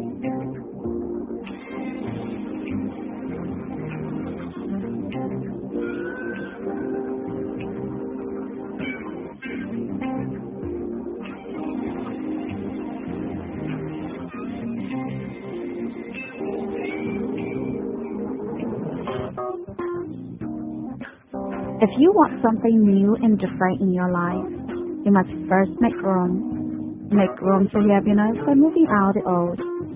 If you want something new and different in your life, you must first make room. Make room for happiness by moving out the old.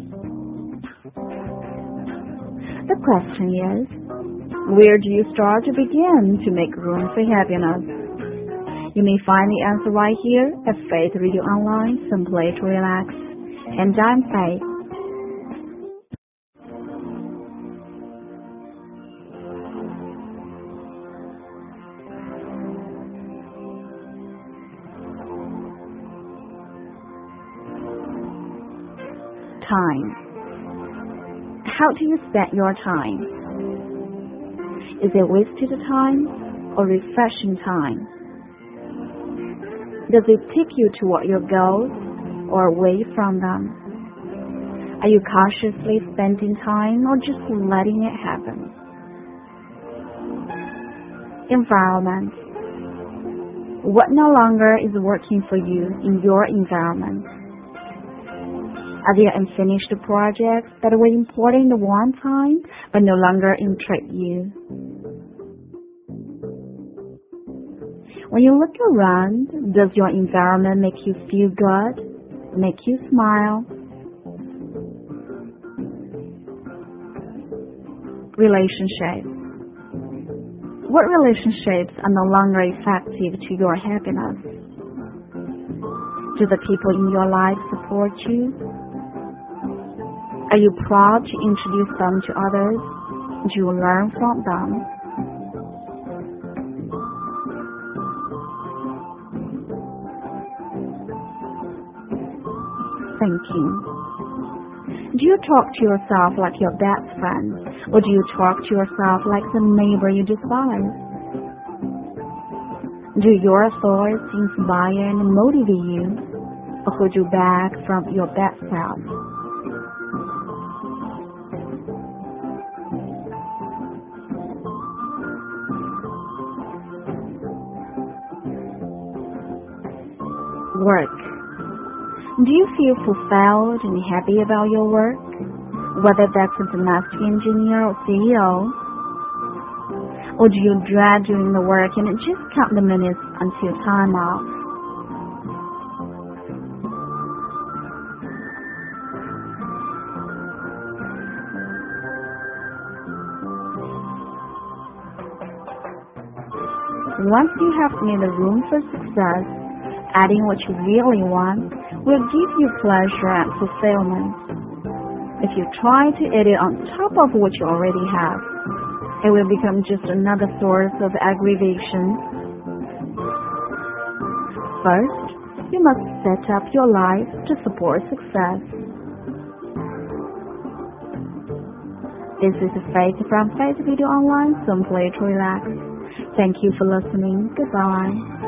The question is, where do you start to begin to make room for happiness? You may find the answer right here at Faith Radio Online, simply to relax. And I'm Faith. Time. How do you spend your time? Is it wasted time or refreshing time? Does it take you toward your goals or away from them? Are you cautiously spending time or just letting it happen? Environment. What no longer is working for you in your environment? Are there unfinished projects that were important at one time but no longer interest you? When you look around, does your environment make you feel good? Make you smile? Relationships. What relationships are no longer effective to your happiness? Do the people in your life support you? Are you proud to introduce them to others? Do you learn from them? Thinking. Do you talk to yourself like your best friend, or do you talk to yourself like the neighbor you despise? Do your thoughts inspire and motivate you, or hold you back from your best self? Work. Do you feel fulfilled and happy about your work? Whether that's as a domestic engineer or CEO? Or do you dread doing the work and just count the minutes until time off? Once you have made the room for success, adding what you really want will give you pleasure and fulfillment. If you try to add it on top of what you already have, it will become just another source of aggravation. First, you must set up your life to support success. This is Faith from Faith Radio Online, simply to relax. Thank you for listening. Goodbye.